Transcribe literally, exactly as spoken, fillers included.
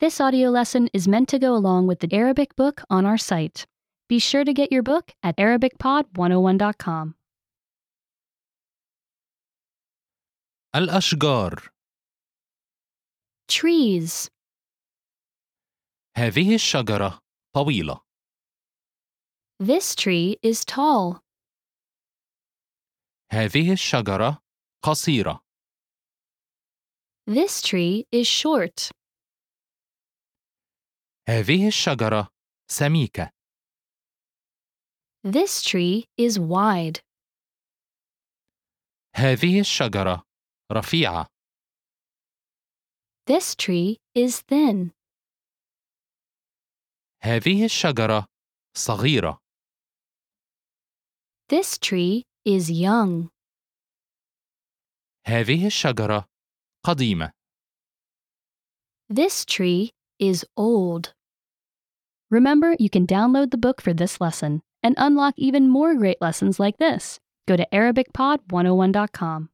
This audio lesson is meant to go along with the Arabic book on our site. Be sure to get your book at arabic pod one oh one dot com. الأشجار. Trees. هذه الشجرة طويلة. This tree is tall. هذه الشجرة قصيرة. This tree is short. هذه الشجرة سميكة. This tree is wide. هذه الشجرة رفيعة. This tree is thin. هذه الشجرة صغيرة. This tree is young. هذه الشجرة قديمة. This tree is old. Remember, you can download the book for this lesson and unlock even more great lessons like this. Go to arabic pod one oh one dot com.